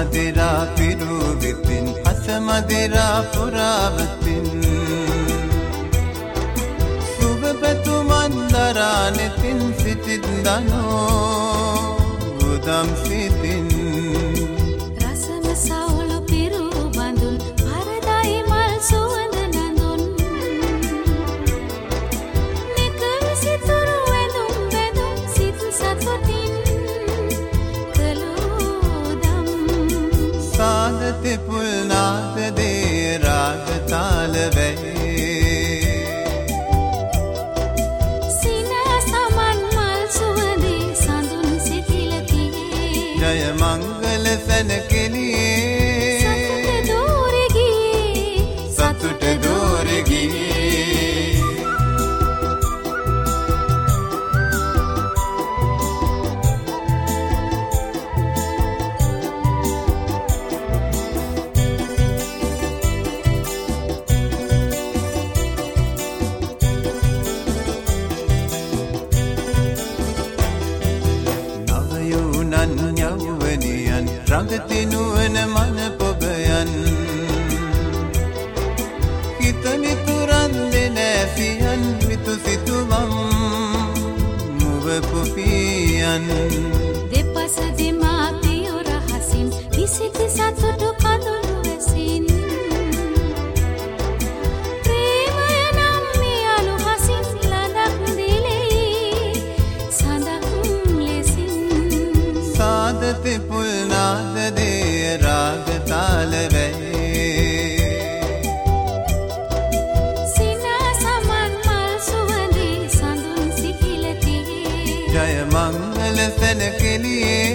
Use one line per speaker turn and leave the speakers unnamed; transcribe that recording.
මදිරා පිරුවිතින් හස මදිරා පුරාවතින් සුබ පැතුමන් දරානෙතින් සිටිත් දනෝ උදම් සිතින්
රසම සවුල පිරු බඳුන් පරදයි මල් සුවඳ නඳුන් නිකල් සිතුරු වැඳුම් වැඳුම් සිත් සතුටින් කළෝදම්
සාදති පුල් නාද දේ රාග තාල වැයි ජය මංගල සැනකෙලියේ සතුට දෝරගියේ රඟතිනුවන මන පොබයන් හිත මිතුරන් දෙනැසියන් මිතු සිතුවම් මුව පුපියන්
දෙපස දෙමාපියෝ රහසින් විසිති සතුටු කඳුළු වැසින් ප්‍රේමය නම් මියලු හසින් ලඳක් දිලෙයි සඳක් ලෙසින්
සාදති පුල් නාද දේ රාග තාල වැයි
සිනා සමන් මල් සුවඳේ සඳුන් සිතිලතියේ
ජය මංගල සැනකෙලියේ